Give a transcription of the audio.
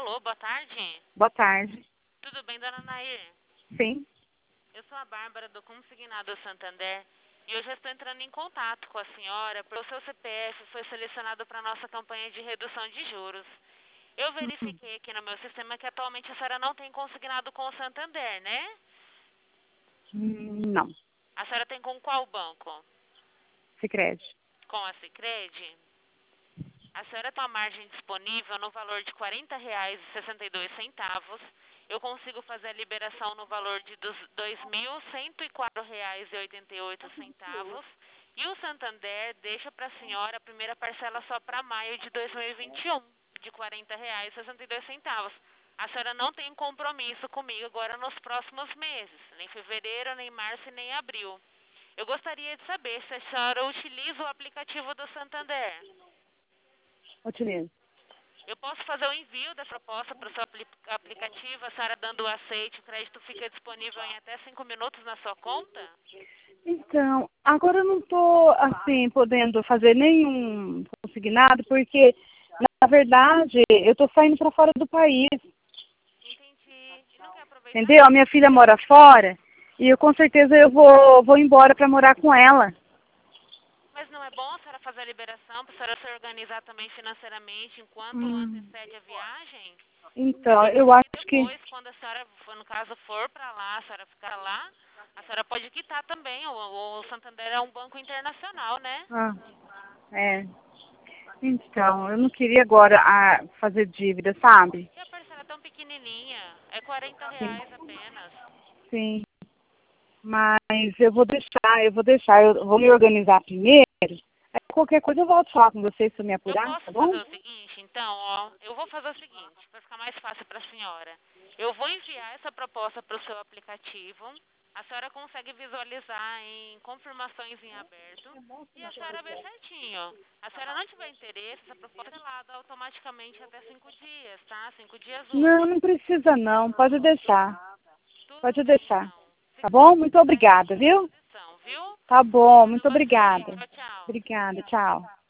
Alô, boa tarde. Boa tarde. Tudo bem, dona Nair? Sim. Eu sou a Bárbara do Consignado Santander e eu já estou entrando em contato com a senhora porque o seu CPF foi selecionado para a nossa campanha de redução de juros. Eu verifiquei aqui no meu sistema que atualmente a senhora não tem consignado com o Santander, né? Não. A senhora tem com qual banco? Sicredi. Com a Sicredi? A senhora tem uma margem disponível no valor de R$ 40,62. Eu consigo fazer a liberação no valor de R$ 2.104,88. E o Santander deixa para a senhora a primeira parcela só para maio de 2021, de R$ 40,62. A senhora não tem compromisso comigo agora nos próximos meses, nem fevereiro, nem março e nem abril. Eu gostaria de saber se a senhora utiliza o aplicativo do Santander. Utilizo. Eu posso fazer o envio da proposta para o seu aplicativo, a senhora dando o aceite, o crédito fica disponível em até 5 minutos na sua conta? Então, agora eu não estou, assim, podendo fazer nenhum consignado, porque, na verdade, eu estou saindo para fora do país, Entendi. E não quer aproveitar? entendeu? A minha filha mora fora e eu, com certeza, eu vou embora para morar com ela. Mas não é bom a senhora fazer a liberação, para a senhora se organizar também financeiramente enquanto Hum, antecede a viagem? então, E eu porque acho que... depois, quando a senhora, no caso, for para lá, a senhora ficar lá, a senhora pode quitar também. O Santander é um banco internacional, né? Ah, é. Então, eu não queria agora fazer dívida, sabe? E a parcela é tão pequenininha, é R$ 40 Sim. apenas. Sim. Mas eu vou deixar, eu vou me organizar primeiro. Aí qualquer coisa eu volto a falar com vocês se eu me Eu apurar, posso tá fazer bom? o seguinte, então, ó, eu vou fazer o seguinte, para ficar mais fácil para a senhora. Eu vou enviar essa proposta para o seu aplicativo, a senhora consegue visualizar em confirmações em aberto e a senhora vê certinho. A senhora não tiver interesse, essa proposta é cancelada automaticamente até 5 dias, tá? 5 dias Não, úteis. não precisa não, pode deixar. Tudo Pode bem, deixar. então. Tá Fico bom? Muito à obrigada, viu? disposição, viu? Tá bom, Obrigada a muito você. obrigada. Tchau, tchau. Obrigada, tchau.